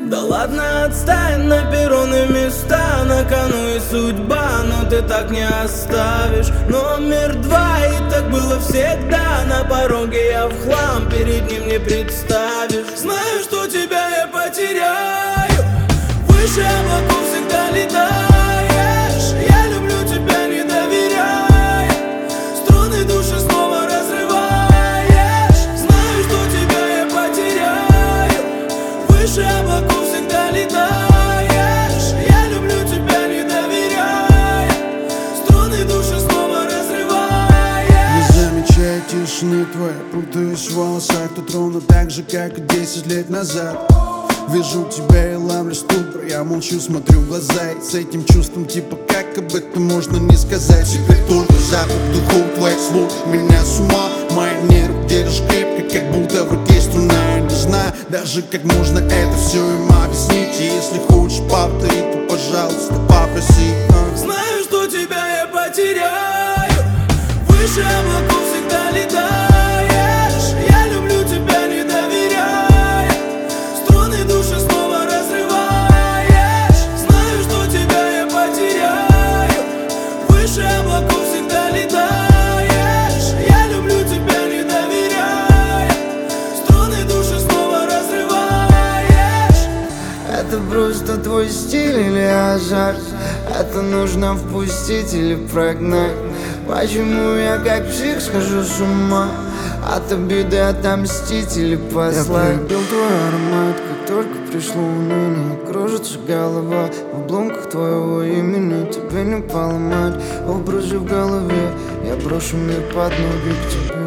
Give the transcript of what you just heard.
Да ладно, отстань, на перроны места, на кону и судьба, но ты так не оставишь. Номер 2, и так было всегда, на пороге я в хлам, перед ним не представишь. Знаю, что тебя я потеряю, выше облаков всегда летаешь. Я люблю тебя, не доверяй, струны души снова разрываешь. Знаю, что тебя я потеряю, выше облаков всегда летаешь. Я люблю тебя, не доверяй, струны души снова разрываешь. Не замечая тишины твоей, путаюсь в волосах. Тут ровно так же, как и 10 лет назад. Вижу тебя и ловлю ступор, я молчу, смотрю в глаза. И с этим чувством типа как об этом можно не сказать. Теперь только запах духов твоих слов меня с ума. Мои нервы держишь крепко, как будто в руке струна. Я не знаю даже как можно это все им объяснить. И если хочешь повторить, то пожалуйста попроси. Знаю, что тебя я потеряю, выше облаков всегда летаешь. Я люблю тебя, не доверяй, струны души снова разрываешь. Знаю, что тебя я потеряю, выше облаков всегда летаешь. Я люблю тебя, не доверяй, струны души снова разрываешь. Это просто твой стиль или азарт? Это нужно впустить или прогнать? Почему я как псих схожу с ума? От обиды отомстить или послать? Я полюбил твой аромат, как только пришло уныние. Кружится голова в обломках твоего имени. Тебе не поломать образы в голове. Я брошу мир под ноги к тебе.